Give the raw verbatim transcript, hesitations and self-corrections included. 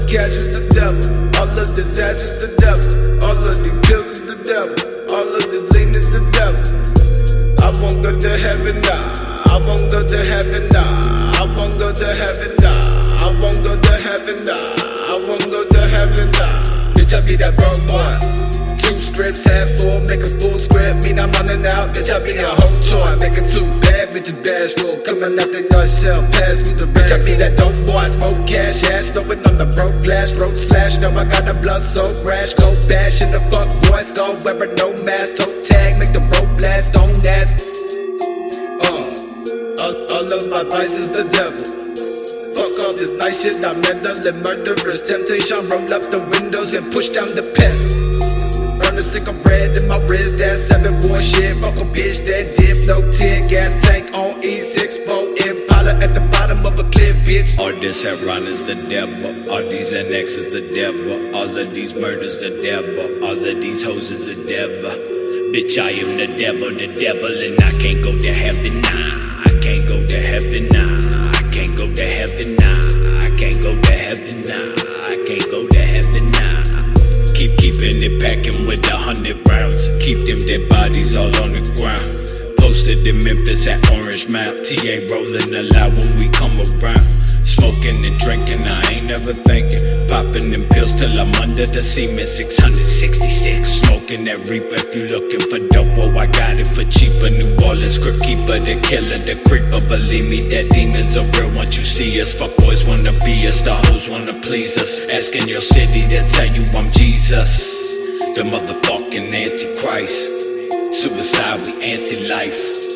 cash is the devil. All of this ass is the devil. All of these pills is the devil. All of this lean is the devil. I won't go to heaven now. I won't go to heaven now. I won't go to heaven now. I won't go to heaven now. I won't go to heaven now. Bitch, I be that broke boy. Two scripts, half full, make a full script. Mean I'm running out, bitch, I be a whole toy. Make it too bad, bitch, it's bashful. Coming out the north shell, pass me the bitch, I be that dope boy. Smoke cash, ass, throwing on the broke glass. Throat slash, no, I got a blood so rash. Go bash in the fuck boys, go wearing no mask. Toe tag, make the rope blast, don't ask. Uh, all, all of my vices the devil. Fuck all this nice shit, I'm mentally murderous. Temptation, roll up the windows and push down the pedal. Burn a cigarette in my wrist, that's seven war shit. Fuck a bitch that dip, no tear gas tank on E sixty-four Impala at the bottom of a cliff, bitch. All this heroin is the devil. All these N X is the devil. All of these murders the devil. All of these hoes is the devil. Bitch, I am the devil, the devil, and I can't go to heaven now. I can't go to heaven now. I can't go to heaven now. I can't go to heaven now. I can't go to heaven now. Keep keeping it packing with a hundred rounds. Keep them dead bodies all on the ground. Posted in Memphis at Orange Mount. T A rolling a lot when we come around. Smoking and drinking, I ain't never thinking. Popping them pills till I'm under the cement. Six hundred sixty-six, smoking that reaper. If you looking for dope, oh I got it for cheaper. New Orleans script keeper, the killer, the creeper. Believe me, that demons are real once you see us. Fuck boys wanna be us, the hoes wanna please us. Asking your city, they'll tell you I'm Jesus, the motherfucking Antichrist. Suicide, we anti-life.